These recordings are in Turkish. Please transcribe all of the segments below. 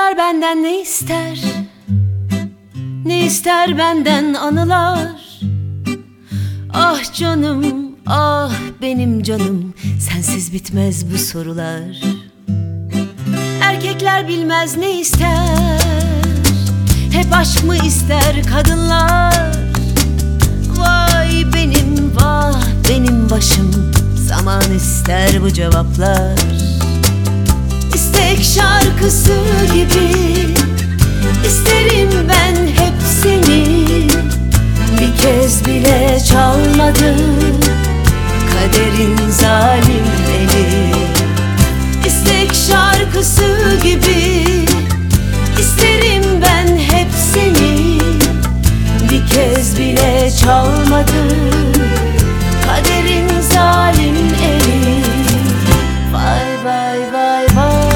yıllar benden ne ister? Ne ister benden anılar? Ah canım, ah benim canım, sensiz bitmez bu sorular. Erkekler bilmez ne ister? Hep aşk mı ister kadınlar? Vay benim, vah benim başım, zaman ister bu cevaplar. İstek şarkısı gibi isterim ben hep seni. Bir kez bile çalmadı kaderin zalim eli. İstek şarkısı gibi isterim ben hep seni. Bir kez bile çalmadı kaderin zalim eli. Vay vay vay vay.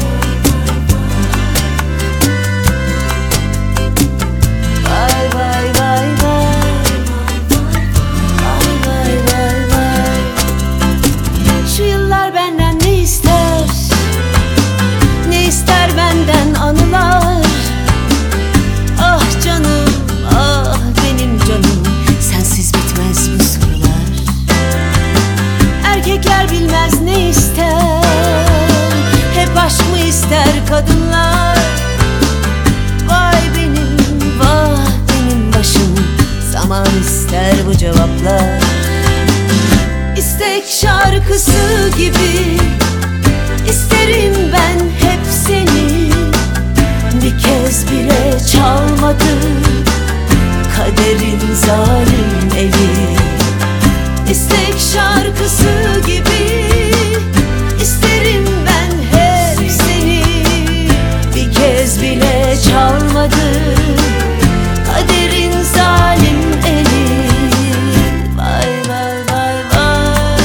Vay vay vay vay. Vay vay vay vay. Şu yıllar benden ne ister? Ne ister benden anılar? Ah canım, ah benim canım, sensiz bitmez bu sorular. Erkekler bilmez ne ister? Hep aşk mı ister kadınlar? Vay benim, vah benim başım, zaman ister bu cevaplar. İstek şarkısı gibi isterim ben hep seni. Bir kez bile çalmadı kaderin zalim eli. İstek şarkısı gibi isterim ben hep seni. Bir kez bile çalmadı kaderin zalim eli. Vay vay vay vay.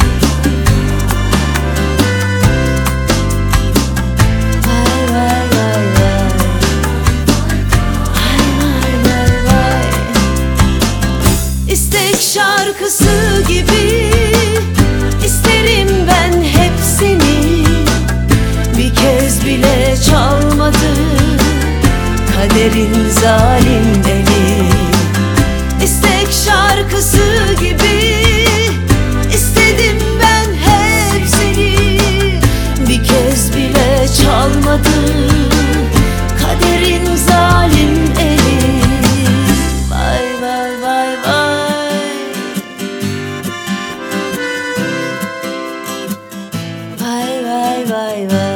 Vay vay vay vay. Vay vay vay vay. İstek şarkısı gibi isterim ben hep seni. Bir kez bile çalmadı kaderin zalim eli. İstek şarkısı gibi istedim ben hep seni. Bir kez bile çalmadı kaderin zalim eli. Vay vay vay vay. Vay vay vay vay.